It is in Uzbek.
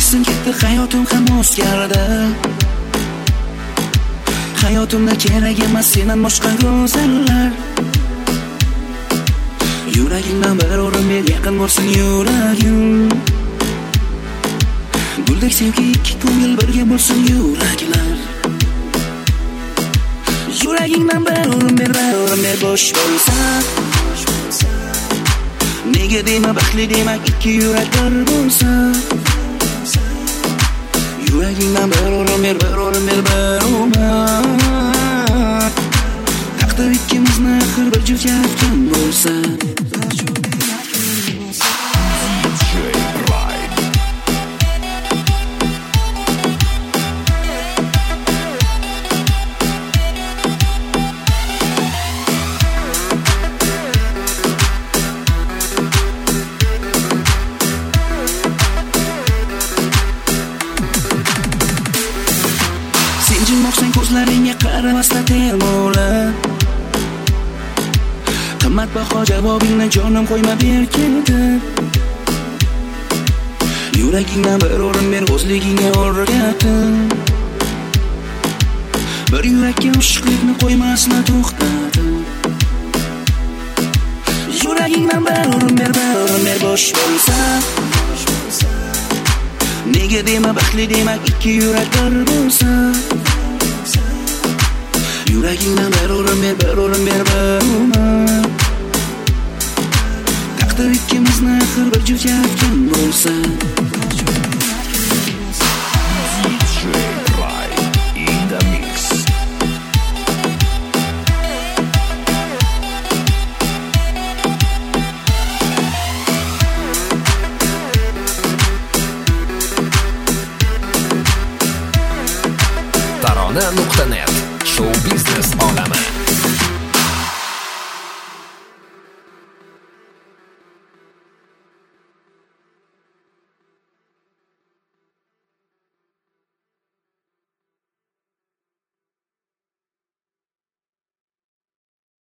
Esing ketdi hayotim ham o'zgardi. Hayotimda kerak emas sendan boshqa go'zallar. Yuragimdan bir o'rin ber, yaqin bo'lsin yuragim. Guldek sevgi ikki ko'ngil birga bo'lsin yuraklar. Yuragingdan bir o'rin ber, bo'sh bo'lsa. Nega deyman baxtli demak ikki yurak bir bo'lsa. Yuragingdan bir o'rin ber, bir umid. Taqdir ikkimizni axir bir juft yaratgan bo'lsa. Jilmoqsang ko'zlaringga qaramasdan termola. Qimmatbaho javobingni jonim qo'yma berkindi. Yuragingdan bir o'rin ber, o'zligingga o'rgatin. Bir yurakka oshiqlikni qo'ymasma to'xtatin. Yuragingdan bir o'rin ber, bo'sh bo'lsa. Nega deyman baxtli demak ikki yurak bir bo'lsa. Yuragingdan bir o'rin ber, bir umid. Taqdir ikkimizni axir bir juft yaratgan bo'lsa. Tarona.net Show biznes olami.